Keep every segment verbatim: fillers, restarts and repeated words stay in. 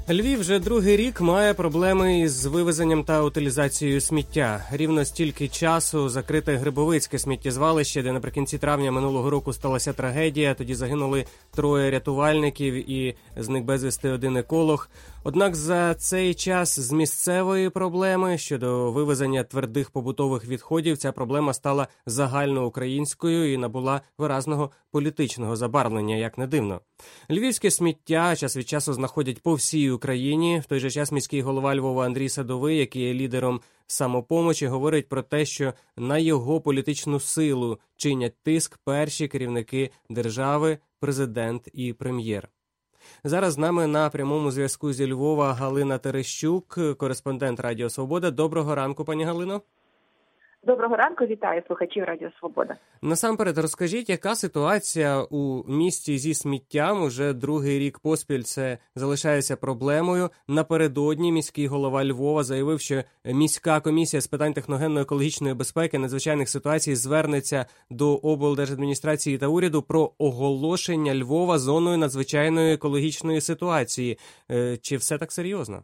Львів вже другий рік має проблеми із вивезенням та утилізацією сміття. Рівно стільки часу закрите Грибовицьке сміттєзвалище, де наприкінці травня минулого року сталася трагедія. Тоді загинули троє рятувальників і зник безвісти один еколог. Однак за цей час з місцевої проблеми щодо вивезення твердих побутових відходів ця проблема стала загальноукраїнською і набула виразного політичного забарвлення, як не дивно. Львівське сміття час від часу знаходять по всій Україні. В той же час міський голова Львова Андрій Садовий, який є лідером «Самопомочі», говорить про те, що на його політичну силу чинять тиск перші керівники держави, президент і прем'єр. Зараз з нами на прямому зв'язку зі Львова Галина Терещук, кореспондент Радіо Свобода. Доброго ранку, пані Галино. Доброго ранку, вітаю слухачів Радіо Свобода. Насамперед, розкажіть, яка ситуація у місті зі сміттям? Уже другий рік поспіль це залишається проблемою. Напередодні міський голова Львова заявив, що міська комісія з питань техногенно-екологічної безпеки, надзвичайних ситуацій звернеться до облдержадміністрації та уряду про оголошення Львова зоною надзвичайної екологічної ситуації. Чи все так серйозно?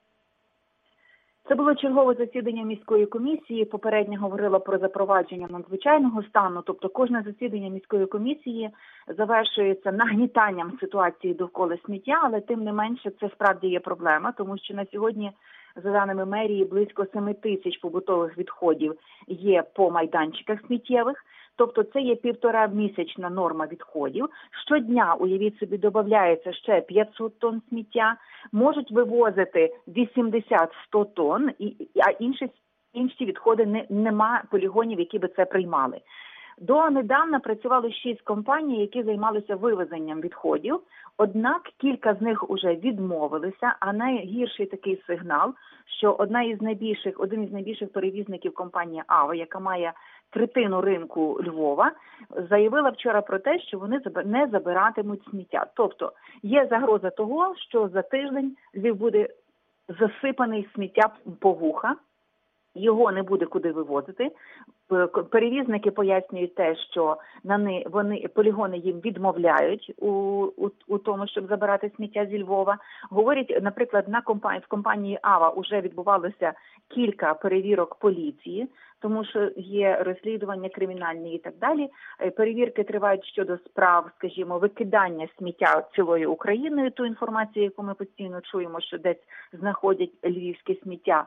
Це було чергове засідання міської комісії. Попередньо говорила про запровадження надзвичайного стану. Тобто кожне засідання міської комісії завершується нагнітанням ситуації довкола сміття, але тим не менше це справді є проблема, тому що на сьогодні, за даними мерії, близько семи тисяч побутових відходів є по майданчиках сміттєвих. Тобто це є півтора місячна норма відходів. Щодня, уявіть собі, додається ще п'ятсот тонн сміття, можуть вивозити вісімдесят-сто тонн, а інші, інші відходи не, нема полігонів, які би це приймали. Донедавна працювали шість компаній, які займалися вивезенням відходів, однак кілька з них уже відмовилися, а найгірший такий сигнал, що одна із найбільших, один із найбільших перевізників компанія «Ава», яка має третину ринку Львова, заявила вчора про те, що вони не забиратимуть сміття. Тобто є загроза того, що за тиждень Львів буде засипаний сміття по вуха, його не буде куди вивозити. Перевізники пояснюють те, що на не, вони, полігони їм відмовляють у, у, у тому, щоб забирати сміття зі Львова. Говорять, наприклад, на компанії, в компанії «Ава» вже відбувалося кілька перевірок поліції, тому що є розслідування кримінальні і так далі. Перевірки тривають щодо справ, скажімо, викидання сміття цілою Україною, ту інформацію, яку ми постійно чуємо, що десь знаходять львівське сміття.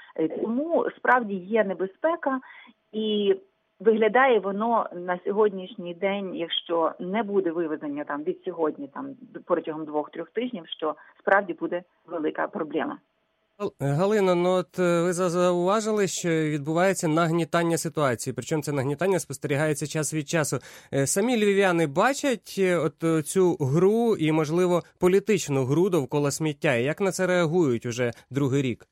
Тому справді є небезпека, і виглядає воно на сьогоднішній день, якщо не буде вивезення там від сьогодні, там протягом двох-трьох тижнів, що справді буде велика проблема. Галино, ну от ви зауважили, що відбувається нагнітання ситуації, причому це нагнітання спостерігається час від часу. Самі львів'яни бачать от цю гру і, можливо, політичну гру довкола сміття. І як на це реагують уже другий рік?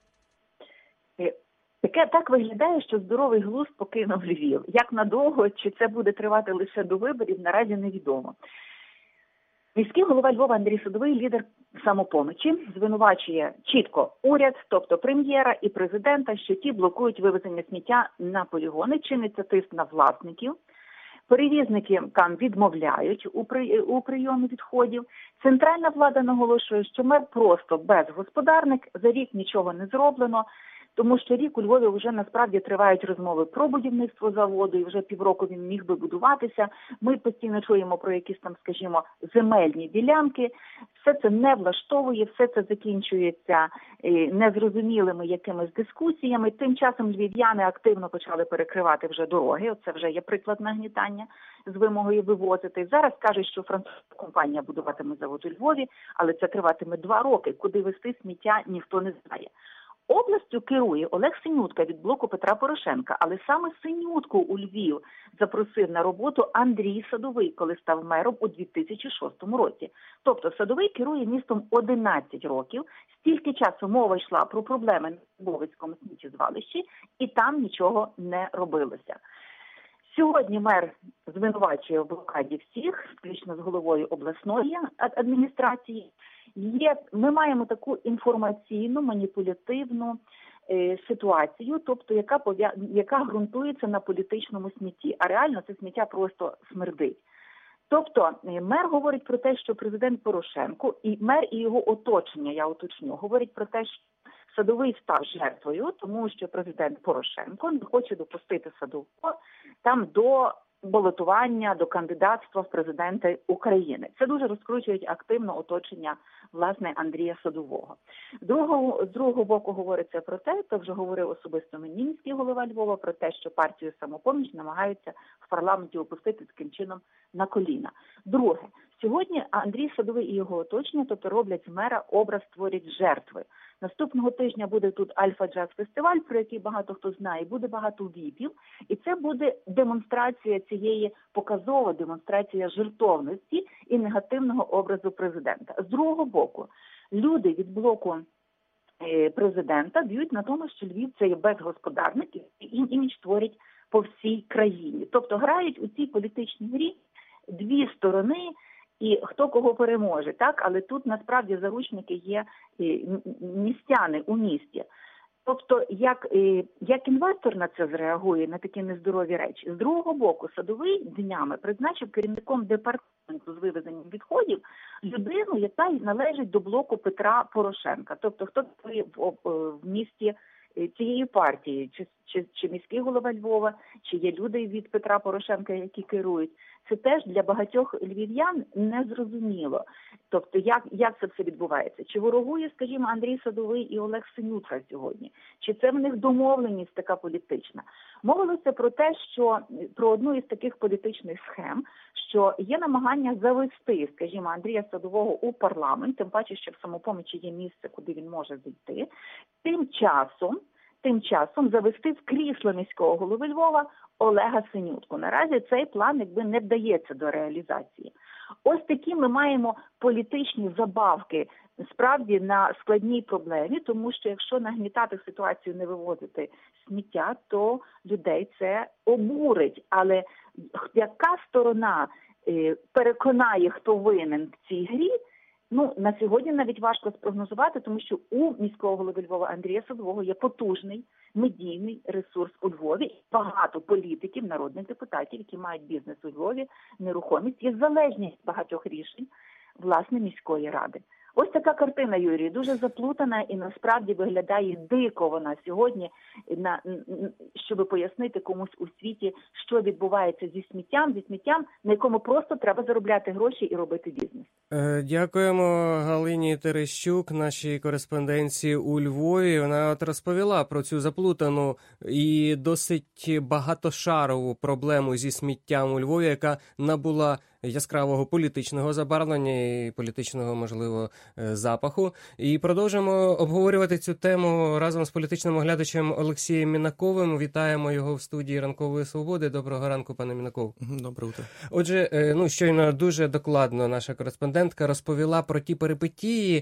Таке так виглядає, що здоровий глузд покинув Львів. Як надовго, чи це буде тривати лише до виборів, наразі невідомо. Міський голова Львова Андрій Садовий, лідер «Самопомочі», звинувачує чітко уряд, тобто прем'єра і президента, що ті блокують вивезення сміття на полігони, чиниться тиск на власників. Перевізники там відмовляють у, при, у прийомі відходів. Центральна влада наголошує, що мер просто безгосподарник, за рік нічого не зроблено. Тому що рік у Львові вже насправді тривають розмови про будівництво заводу, і вже півроку він міг би будуватися. Ми постійно чуємо про якісь там, скажімо, земельні ділянки. Все це не влаштовує, все це закінчується незрозумілими якимись дискусіями. Тим часом львів'яни активно почали перекривати вже дороги. Оце вже є приклад нагнітання з вимогою вивозити. Зараз кажуть, що французька компанія будуватиме завод у Львові, але це триватиме два роки. Куди везти сміття, ніхто не знає. Областю керує Олег Синютка від блоку Петра Порошенка, але саме Синютку у Львів запросив на роботу Андрій Садовий, коли став мером у дві тисячі шостому році. Тобто Садовий керує містом одинадцять років, стільки часу мова йшла про проблеми на Львовському сміттєзвалищі, і там нічого не робилося. Сьогодні мер звинувачує в блокаді всіх, включно з головою обласної адміністрації. Є, ми маємо таку інформаційну, маніпулятивну е, ситуацію, тобто яка, пов'я... яка ґрунтується на політичному смітті, а реально це сміття просто смердить. Тобто мер говорить про те, що президент Порошенко, і мер і його оточення, я уточню, говорить про те, що Садовий став жертвою, тому що президент Порошенко не хоче допустити Садового там до балотування, до кандидатства в президенти України. Це дуже розкручують активно оточення, власне, Андрія Садового. З другого, з другого боку говориться про те, то вже говорив особисто мені міський голова Львова, про те, що партію «Самопоміч» намагаються в парламенті опустити таким чином на коліна. Друге, сьогодні Андрій Садовий і його оточення, тобто роблять з мера образ, створять жертви. Наступного тижня буде тут Альфа-джаз-фестиваль, про який багато хто знає, буде багато віпів, і це буде демонстрація цієї, показова демонстрація жертовності і негативного образу президента. З другого боку, люди від блоку президента б'ють на тому, що Львів – це є безгосподарник, і імідж творять по всій країні. Тобто грають у цій політичній грі дві сторони, і хто кого переможе, так? Але тут насправді заручники є містяни у місті. Тобто, як, як інвестор на це зреагує, на такі нездорові речі. З другого боку, Садовий днями призначив керівником департаменту з вивезенням відходів людину, яка належить до блоку Петра Порошенка. Тобто, хто в, в місті цієї партії, чи, чи, чи міський голова Львова, чи є люди від Петра Порошенка, які керують. Це теж для багатьох львів'ян незрозуміло. Тобто, як, як це все відбувається? Чи ворогує, скажімо, Андрій Садовий і Олег Синютка сьогодні? Чи це в них домовленість така політична? Мовилося про те, що про одну із таких політичних схем, що є намагання завести, скажімо, Андрія Садового у парламент, тим паче, що в «Самопомічі» є місце, куди він може зайти. Тим часом, тим часом завести в крісло міського голови Львова Олега Синютку. Наразі цей план якби не вдається до реалізації. Ось такі ми маємо політичні забавки справді на складній проблемі, тому що якщо нагнітати ситуацію, не вивозити сміття, то людей це обурить. Але яка сторона е, переконає, хто винен в цій грі, ну, на сьогодні навіть важко спрогнозувати, тому що у міського голови Львова Андрія Садового є потужний медійний ресурс у Львові. І багато політиків, народних депутатів, які мають бізнес у Львові, нерухомість, є залежність багатьох рішень, власне, міської ради. Ось така картина, Юрій, дуже заплутана і насправді виглядає дико вона сьогодні, на, щоб пояснити комусь у світі, що відбувається зі сміттям, зі сміттям, на якому просто треба заробляти гроші і робити бізнес. Дякуємо Галині Терещук, нашій кореспонденції у Львові. Вона от розповіла про цю заплутану і досить багатошарову проблему зі сміттям у Львові, яка набула яскравого політичного забарвлення і політичного, можливо, запаху. І продовжимо обговорювати цю тему разом з політичним оглядачем Олексієм Мінаковим. Вітаємо його в студії «Ранкової свободи». Доброго ранку, пане Мінаков. Доброго утра. Отже, ну, щойно дуже докладно наша кореспондентка розповіла про ті перипетії,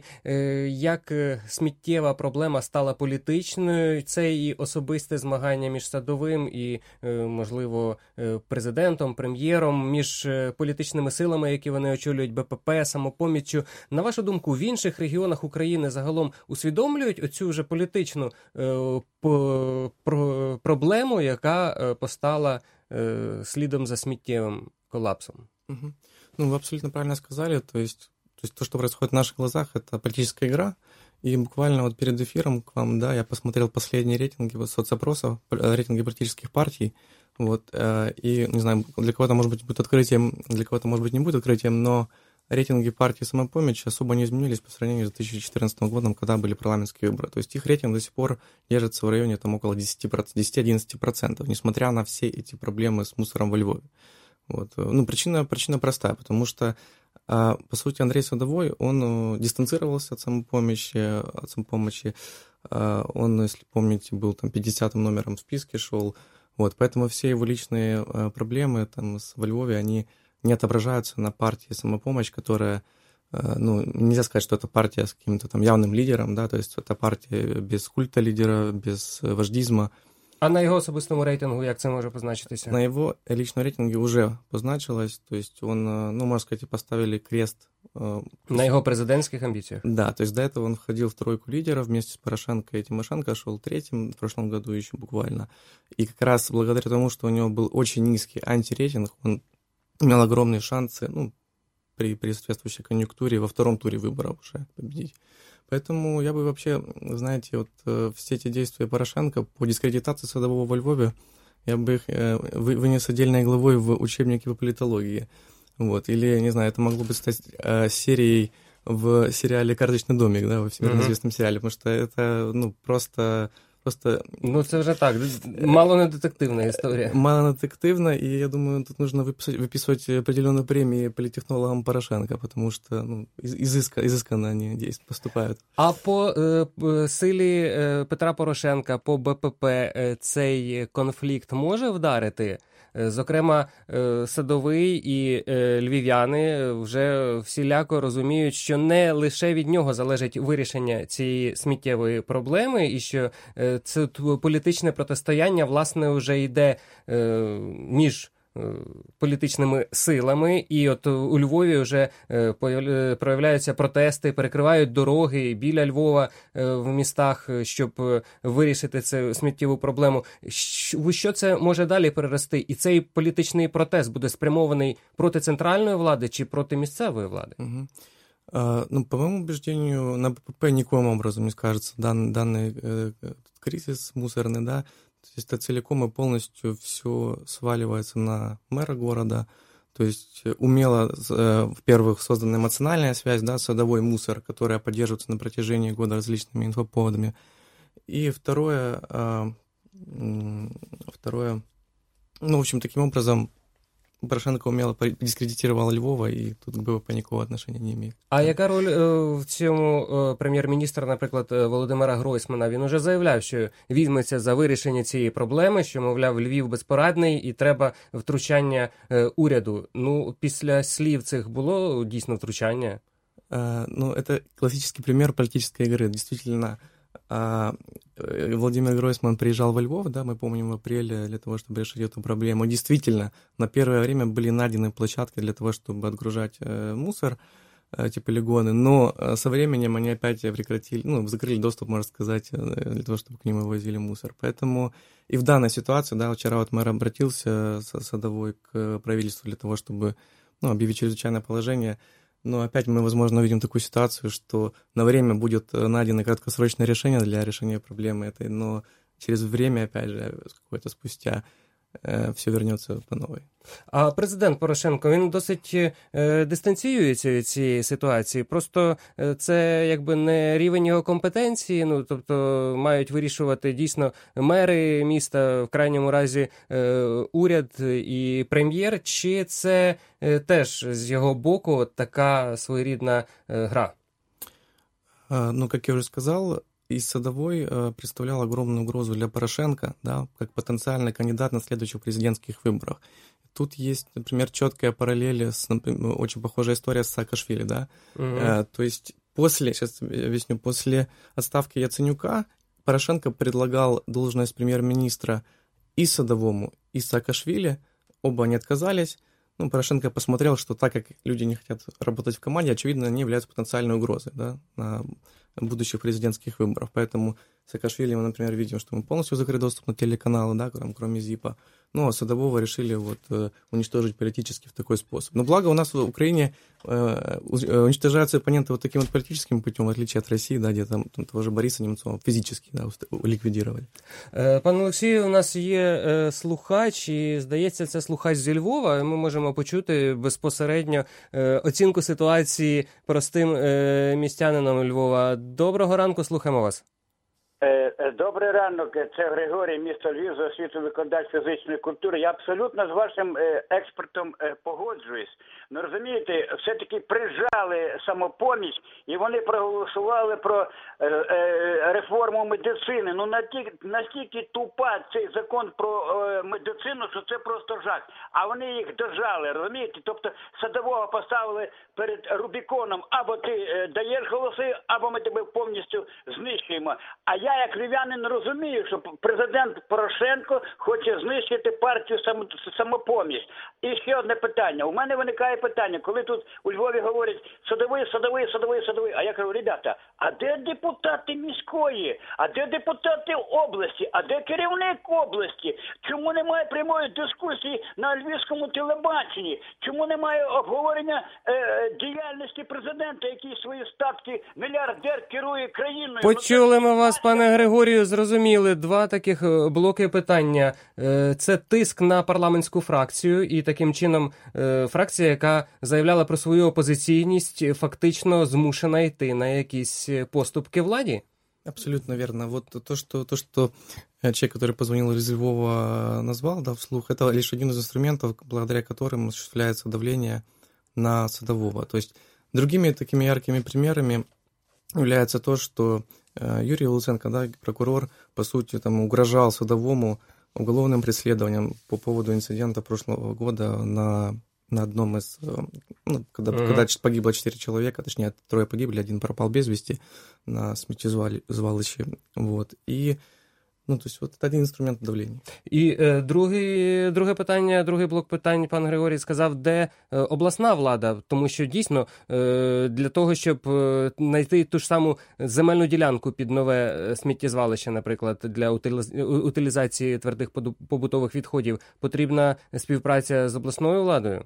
як сміттєва проблема стала політичною. Це і особисте змагання між Садовим і, можливо, президентом, прем'єром, між політичними силами, які вони очолюють, БПП, Самопоміччю. На вашу думку, в інших регіонах України загалом усвідомлюють оцю вже політичну е, по, про, проблему, яка е, постала е, слідом за сміттєвим колапсом? Угу. Ну, вы абсолютно правильно сказали. То есть, то есть то, что происходит в наших глазах, это политическая игра. И буквально вот перед эфиром к вам, да, я посмотрел последние рейтинги вот, соцопросов, рейтинги политических партий. Вот, и, не знаю, для кого-то, может быть, будет открытием, для кого-то, может быть, не будет открытием, но рейтинги партии «Самопомощь» особо не изменились по сравнению с две тысячи четырнадцатым годом, когда были парламентские выборы. То есть их рейтинг до сих пор держится в районе там, около десять-одиннадцать процентов, несмотря на все эти проблемы с мусором во Львове. Вот. Ну, причина, причина простая, потому что, по сути, Андрей Садовой, он дистанцировался от «Самопомощи», от «Самопомощи». Он, если помните, был там пятидесятым номером в списке шел. Вот, поэтому все его личные э, проблемы там во Львове, они не отображаются на партии «Самопомощь», которая, э, ну, нельзя сказать, что это партия с каким-то там явным лидером, да, то есть это партия без культа лидера, без вождизма. А на його особистому рейтингу як це може позначитися? На его личном рейтинге уже позначилось, то есть он, ну, можно сказать, поставили крест. На его президентских амбициях? Да, то есть до этого он входил в тройку лидеров вместе с Порошенко и Тимошенко, шел третьим в прошлом году еще буквально. И как раз благодаря тому, что у него был очень низкий антирейтинг, он имел огромные шансы, ну, при, при соответствующей конъюнктуре во втором туре выборов уже победить. Поэтому я бы вообще, знаете, вот э, все эти действия Порошенко по дискредитации Садового во Львове, я бы их э, вынес отдельной главой в учебнике по политологии. Вот. Или, не знаю, это могло бы стать э, серией в сериале «Карточный домик», да, во всемирно известном сериале, потому что это, ну, просто... Просто... Ну, це вже так, мало не детективна історія. Мало не детективна, и я думаю, тут нужно выписывать, выписывать определенные премии политтехнологам Порошенко, потому что, ну, изыска, изысканно они действуют, поступают. А по е, силі е, Петра Порошенка, по БПП е, цей конфлікт може вдарити? Зокрема, Садовий і львів'яни вже всіляко розуміють, що не лише від нього залежить вирішення цієї сміттєвої проблеми, і що це політичне протистояння, власне, вже йде між політичними силами, і от у Львові вже проявляються протести, перекривають дороги біля Львова в містах, щоб вирішити цю сміттєву проблему. У що це може далі перерости? І цей політичний протест буде спрямований проти центральної влади чи проти місцевої влади? Угу. А, ну, по моему убеждению, на БПП никоим образом не скажется дан, данный э, кризис мусорный, да. То есть это целиком и полностью все сваливается на мэра города. То есть умело, во-первых, создана эмоциональная связь, да, садовой мусор, которая поддерживается на протяжении года различными инфоповодами. И второе, второе, ну, в общем, таким образом Порошенко умело дискредитував Львова, і тут БПП ніякого отношення не має. А яка роль в цьому прем'єр-міністра, наприклад, Володимира Гройсмана? Він уже заявляв, що візьметься за вирішення цієї проблеми, що, мовляв, Львів безпорадний і треба втручання уряду. Ну, після слів цих було дійсно втручання? А, ну, это классический пример политической игры. Действительно, а, Владимир Гройсман приезжал во Львов, да, мы помним, в апреле, для того, чтобы решить эту проблему. Действительно, на первое время были найдены площадки для того, чтобы отгружать э, мусор, э, эти полигоны, но э, со временем они опять прекратили, ну, закрыли доступ, можно сказать, э, для того, чтобы к ним вывозили мусор. Поэтому и в данной ситуации, да, вчера вот мэр обратился Садовой к правительству для того, чтобы, ну, объявить чрезвычайное положение. Но опять мы, возможно, увидим такую ситуацию, что на время будет найдено краткосрочное решение для решения проблемы этой, но через время, опять же, какое-то спустя, э, все вернется по новой. А президент Порошенко, він досить е, дистанціюється від цієї ситуації. Просто е, це якби не рівень його компетенції, ну, тобто мають вирішувати дійсно мери міста, в крайньому разі е, уряд і прем'єр, чи це е, теж з його боку така своєрідна е, гра? А, ну, как я уже сказал, и Садовой э, представлял огромную угрозу для Порошенко, да, как потенциальный кандидат на следующих президентских выборах. Тут есть, например, четкая параллель с, например, очень похожая история с Саакашвили, да. Mm-hmm. Э, то есть после, сейчас объясню, после отставки Яценюка Порошенко предлагал должность премьер-министра и Садовому, и Саакашвили, оба они отказались. Ну, Порошенко посмотрел, что так как люди не хотят работать в команде, очевидно, они являются потенциальной угрозой, да, на будущих президентских выборов. Поэтому Саакашвили мы, например, видим, что мы полностью закрыли доступ на телеканалы, да, кроме ЗИПа. Ну, а Садового решили вот уничтожить политически в такой способ. Но благо у нас в Украине э, уничтожаются оппоненты вот таким вот политическим путем, в отличие от России, да, где там, там того же Бориса Немцова физически, да, ликвидировали. Пане Олексію, у нас є слухач, і, здається, це слухач зі Львова. Ми можемо почути безпосередньо оцінку ситуації простим містянином Львова. Доброго ранку, слухаємо вас. Добрий ранок, це Григорій, місто Львів, за освіту викладач фізичної культури. Я абсолютно з вашим експертом погоджуюсь. Ну, розумієте, все-таки прижали «Самопоміч» і вони проголосували про реформу медицини. Ну, настільки тупа цей закон про медицину, що це просто жах. А вони їх дожали, розумієте? Тобто Садового поставили перед Рубіконом, або ти даєш голоси, або ми тебе повністю знищуємо. А я, як львів'янин, розумію, що президент Порошенко хоче знищити партію «Самопоміч». І ще одне питання. У мене виникає питання, коли тут у Львові говорять «садовий, садовий, садовий, садовий». А я кажу, ребята, а де депутати міської? А де депутати області? А де керівник області? Чому немає прямої дискусії на львівському телебаченні? Чому немає обговорення е, діяльності президента, який свої статки мільярдер керує країною? Почули ми вас, пане Григорію, зрозуміли. Два таких блоки питання. Це тиск на парламентську фракцію, і таким чином фракція, яка заявляла про свою опозиційність, фактично змушена йти на якісь поступки владі? Абсолютно верно. Вот то, что, то, что человек, который позвонил из Львова, назвал, да, вслух, это лишь один из инструментов, благодаря которым осуществляется давление на Садового. То есть другими такими яркими примерами является то, что Юрий Луценко, да, прокурор, по сути, там, угрожал Садовому уголовным преследованием по поводу инцидента прошлого года на, на одном из... Ну, когда, uh-huh. когда погибло четыре человека, точнее, трое погибли, один пропал без вести на сміттєзвалищі. Вот. І, ну, то есть, вот это один інструмент давлення. І е, другий, друге питання, другий блок питань, пан Григорій сказав, де е, обласна влада, тому що дійсно е, для того, щоб е, знайти ту ж саму земельну ділянку під нове сміттєзвалище, наприклад, для утилізації твердих побутових відходів, потрібна співпраця з обласною владою?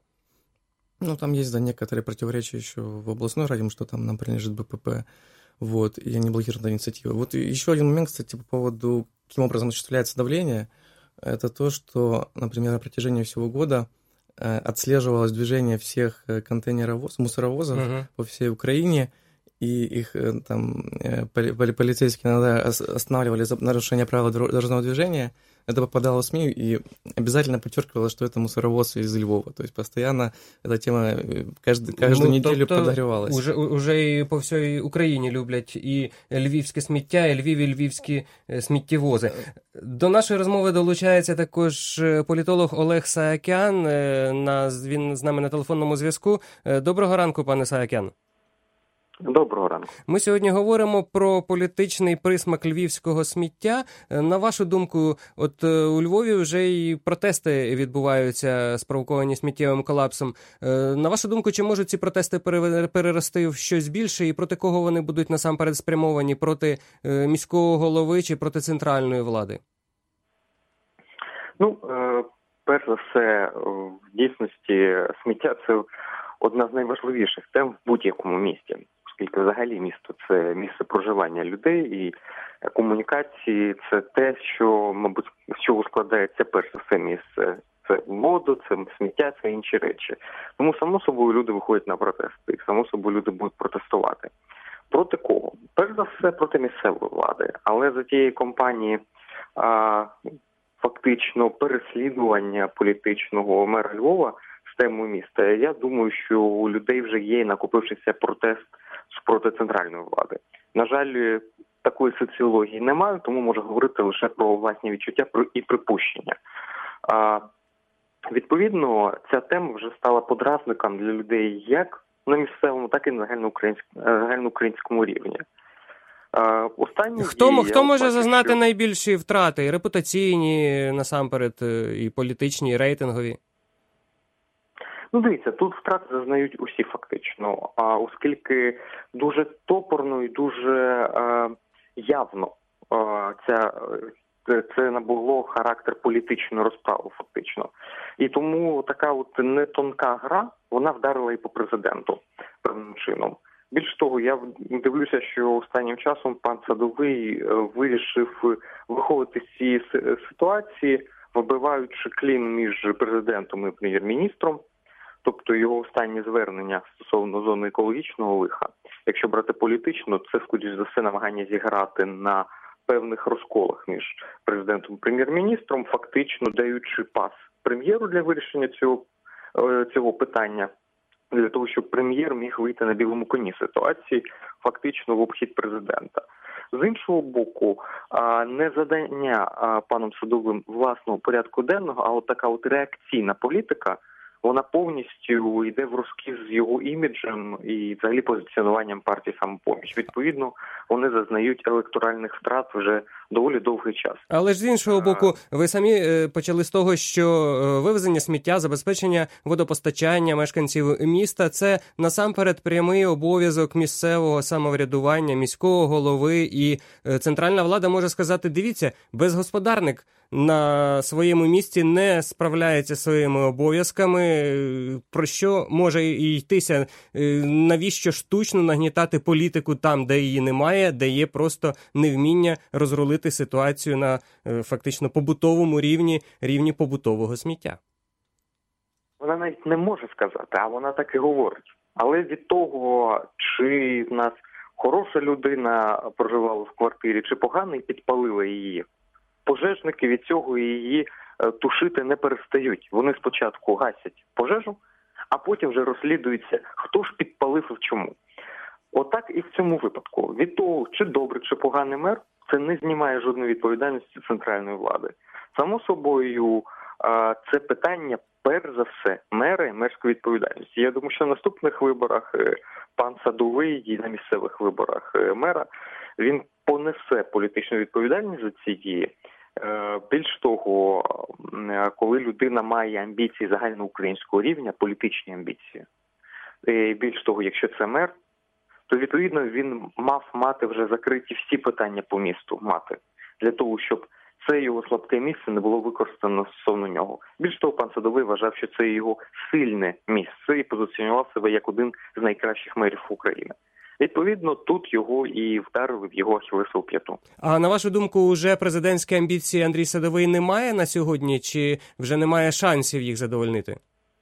Ну, там есть, да, некоторые противоречия еще в областной раде, что там нам принадлежит БПП, вот, и они блокируют инициативы. Вот еще один момент, кстати, по поводу, каким образом осуществляется давление, это то, что, например, на протяжении всего года э, отслеживалось движение всех контейнеровоз, мусоровозов uh-huh. по всей Украине, и их э, там э, поли- полицейские иногда останавливали за нарушение правил дорожного движения. Это попадало в СМИ и обязательно подчеркивалось, что это мусоровоз из Львова. То есть постоянно эта тема каждую, каждую ну, неделю тобто подогревалась. Уже, уже і по всій Україні люблять і львівське сміття, і Львів, і львівські сміттєвози. До нашої розмови долучається також політолог Олег Саакян. Він з нами на телефонному зв'язку. Доброго ранку, пане Саакян. Доброго ранку. Ми сьогодні говоримо про політичний присмак львівського сміття. На вашу думку, от у Львові вже і протести відбуваються, спровоковані сміттєвим колапсом. На вашу думку, чи можуть ці протести перерости в щось більше і проти кого вони будуть насамперед спрямовані? Проти міського голови чи проти центральної влади? Ну, перш за все, в дійсності сміття – це одна з найважливіших тем в будь-якому місті. Оскільки взагалі місто – це місце проживання людей, і комунікації – це те, що, мабуть, з чого складається перш за все місце. Це воду, це сміття, це інші речі. Тому, само собою, люди виходять на протести, і, само собою, люди будуть протестувати. Проти кого? Перш за все, проти місцевої влади. Але за тієї кампанії а, фактично переслідування політичного мера Львова з темою міста, я думаю, що у людей вже є накопившися протест проти центральної влади. На жаль, такої соціології немає, тому можу говорити лише про власні відчуття і припущення. А, відповідно, ця тема вже стала подразником для людей як на місцевому, так і на загальноукраїнському рівні. А, останні хто дії, хто може бачу, зазнати що... найбільші втрати? І репутаційні, насамперед, і політичні, і рейтингові? Ну, дивіться, тут втрати зазнають усі фактично, а оскільки дуже топорно і дуже е, явно е, ця, це набуло характер політичної розправи фактично. І тому така от нетонка гра, вона вдарила і по президенту певним чином. Більш того, я дивлюся, що останнім часом пан Садовий вирішив виходити з цієї ситуації, вибиваючи клін між президентом і прем'єр-міністром. Тобто його останні звернення стосовно зони екологічного лиха, якщо брати політично, це, скоріш за все, намагання зіграти на певних розколах між президентом і прем'єр-міністром, фактично даючи пас прем'єру для вирішення цього, цього питання, для того, щоб прем'єр міг вийти на білому коні ситуації, фактично в обхід президента. З іншого боку, не задання паном Садовим власного порядку денного, а от така от реакційна політика, вона повністю йде в розкіз з його іміджем і взагалі позиціонуванням партії «Самопоміч». Відповідно, вони зазнають електоральних втрат вже доволі довгий час. Але ж з іншого боку, ви самі почали з того, що вивезення сміття, забезпечення водопостачання мешканців міста – це насамперед прямий обов'язок місцевого самоврядування, міського голови, і центральна влада може сказати, дивіться, безгосподарник на своєму місці не справляється своїми обов'язками, про що може і йтися, навіщо штучно нагнітати політику там, де її немає, де є просто невміння розрулити ситуацію на фактично побутовому рівні, рівні побутового сміття. Вона навіть не може сказати, а вона так і говорить. Але від того, чи в нас хороша людина проживала в квартирі, чи погана і підпалила її, пожежники від цього її тушити не перестають. Вони спочатку гасять пожежу, а потім вже розслідується, хто ж підпалив і в чому. Отак і в цьому випадку. Від того, чи добрий, чи поганий мер, це не знімає жодної відповідальності центральної влади. Само собою, це питання, перш за все, мера і мерської відповідальності. Я думаю, що на наступних виборах пан Садовий і на місцевих виборах мера, він понесе політичну відповідальність за ці дії. Більш того, коли людина має амбіції загальноукраїнського рівня, політичні амбіції, і більш того, якщо це мер, то, відповідно, він мав мати вже закриті всі питання по місту, мати, для того, щоб це його слабке місце не було використано стосовно нього. Більш того, пан Садовий вважав, що це його сильне місце і позиціонував себе як один з найкращих мерів України. Відповідно, тут його і вдарили в його ахілесову п'яту. А на вашу думку, уже президентські амбіції Андрій Садовий немає на сьогодні, чи вже немає шансів їх задовольнити?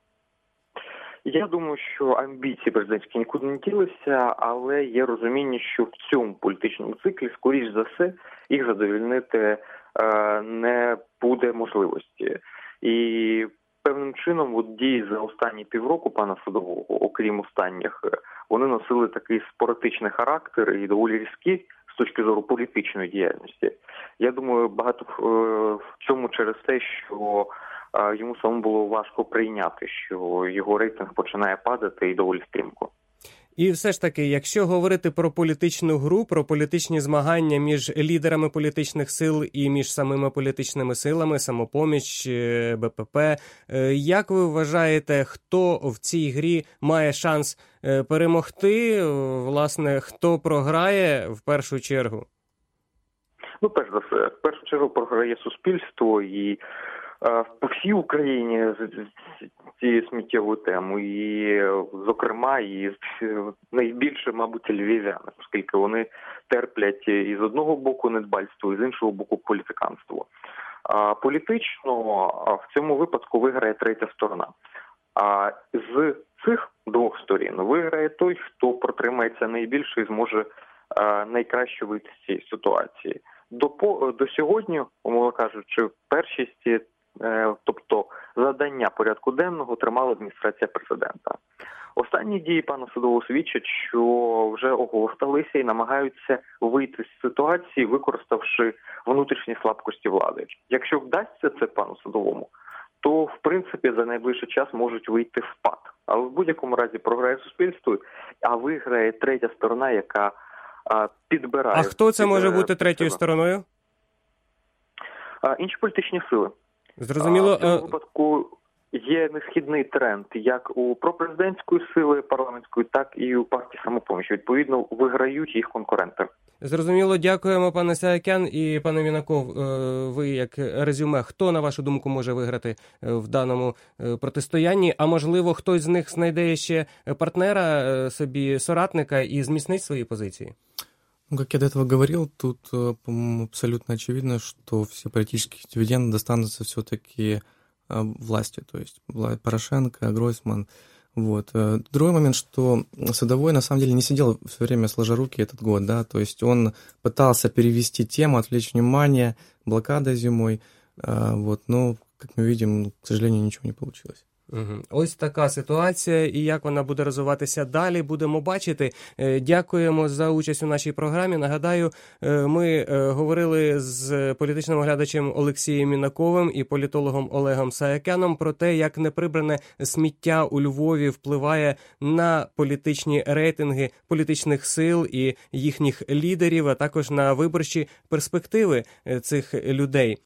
Я думаю, що амбіції президентські нікуди не ділися, але є розуміння, що в цьому політичному циклі, скоріш за все, їх задовольнити е, не буде можливості. І певним чином от дії за останні півроку пана Садового, окрім останніх, вони носили такий спорадичний характер і доволі різкі з точки зору політичної діяльності. Я думаю, багато в цьому через те, що йому самому було важко прийняти, що його рейтинг починає падати і доволі стрімко. І все ж таки, якщо говорити про політичну гру, про політичні змагання між лідерами політичних сил і між самими політичними силами, «Самопоміч», Бе Пе Пе, як ви вважаєте, хто в цій грі має шанс перемогти? Власне, хто програє в першу чергу? Ну, перш за все, в першу чергу програє суспільство і по всій Україні цією сміттєвою темою, і, зокрема, і найбільше, мабуть, львів'яни, оскільки вони терплять і з одного боку недбальство, і з іншого боку політиканство. А політично в цьому випадку виграє третя сторона. А з цих двох сторін виграє той, хто протримається найбільше і зможе найкраще вийти з цієї ситуації. До, до сьогодні, умовно кажучи, першість, тобто задання порядку денного, тримала адміністрація президента. Останні дії пана Садового свідчать, що вже оговталися і намагаються вийти з ситуації, використавши внутрішні слабкості влади. Якщо вдасться це пану Садовому, то, в принципі, за найближчий час можуть вийти в пад. Але в будь-якому разі програє суспільство, а виграє третя сторона, яка а, підбирає... А хто це може бути третьою стороною? А, інші політичні сили. Зрозуміло. А, в цьому випадку є несхідний тренд як у пропрезидентської сили парламентської, так і у партії «Самопоміч». Відповідно, виграють їх конкуренти. Зрозуміло, дякуємо, пане Саакян і пане Мінаков. Ви як резюме, хто, на вашу думку, може виграти в даному протистоянні? А можливо, хтось з них знайде ще партнера, собі соратника і зміцнить свої позиції? Ну, как я до этого говорил, тут, по-моему, абсолютно очевидно, что все политические дивиденды достанутся все-таки власти, то есть Порошенко, Гройсман. Вот. Другой момент, что Садовой на самом деле не сидел все время сложа руки этот год, да, то есть он пытался перевести тему, отвлечь внимание, блокада зимой, вот, но, как мы видим, к сожалению, ничего не получилось. Угу. Ось така ситуація, і як вона буде розвиватися далі, будемо бачити. Дякуємо за участь у нашій програмі. Нагадаю, ми говорили з політичним оглядачем Олексієм Мінаковим і політологом Олегом Саакяном про те, як неприбране сміття у Львові впливає на політичні рейтинги політичних сил і їхніх лідерів, а також на виборчі перспективи цих людей.